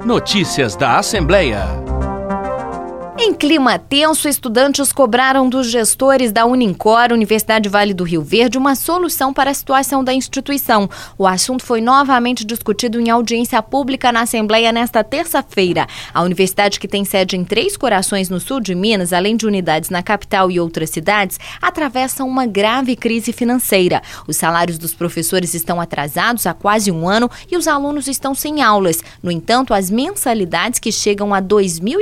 Notícias da Assembleia. Em clima tenso, estudantes cobraram dos gestores da Unincor, Universidade Vale do Rio Verde, uma solução para a situação da instituição. O assunto foi novamente discutido em audiência pública na Assembleia nesta terça-feira. A universidade, que tem sede em Três Corações, no sul de Minas, além de unidades na capital e outras cidades, atravessa uma grave crise financeira. Os salários dos professores estão atrasados há quase um ano e os alunos estão sem aulas. No entanto, as mensalidades, que chegam a R$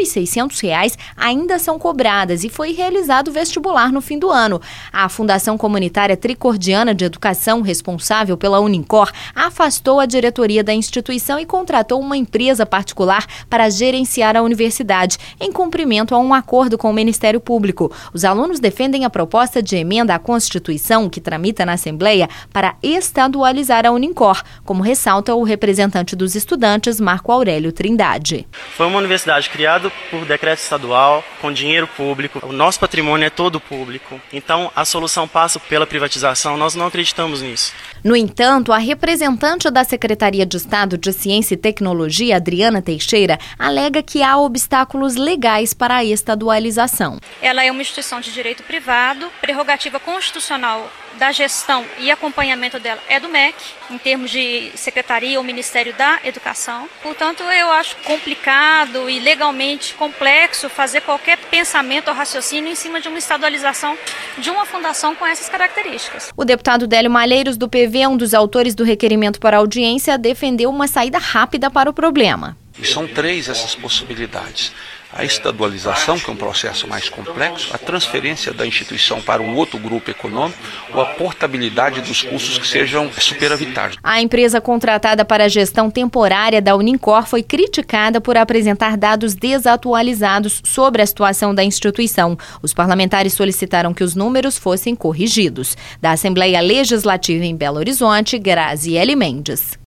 2.600, ainda são cobradas e foi realizado o vestibular no fim do ano. A Fundação Comunitária Tricordiana de Educação, responsável pela Unincor, afastou a diretoria da instituição e contratou uma empresa particular para gerenciar a universidade, em cumprimento a um acordo com o Ministério Público. Os alunos defendem a proposta de emenda à Constituição, que tramita na Assembleia, para estadualizar a Unincor, como ressalta o representante dos estudantes, Marco Aurélio Trindade. Foi uma universidade criada por decreto estadual, com dinheiro público. O nosso patrimônio é todo público. Então, a solução passa pela privatização. Nós não acreditamos nisso. No entanto, a representante da Secretaria de Estado de Ciência e Tecnologia, Adriana Teixeira, alega que há obstáculos legais para a estadualização. Ela é uma instituição de direito privado, prerrogativa constitucional da gestão e acompanhamento dela é do MEC, em termos de Secretaria ou Ministério da Educação. Portanto, eu acho complicado e legalmente complexo fazer qualquer pensamento ou raciocínio em cima de uma estadualização de uma fundação com essas características. O deputado Délio Malheiros, do PV, um dos autores do requerimento para audiência, defendeu uma saída rápida para o problema. E são três essas possibilidades: a estadualização, que é um processo mais complexo, a transferência da instituição para um outro grupo econômico ou a portabilidade dos custos que sejam superavitários. A empresa contratada para a gestão temporária da Unincor foi criticada por apresentar dados desatualizados sobre a situação da instituição. Os parlamentares solicitaram que os números fossem corrigidos. Da Assembleia Legislativa em Belo Horizonte, Graziele Mendes.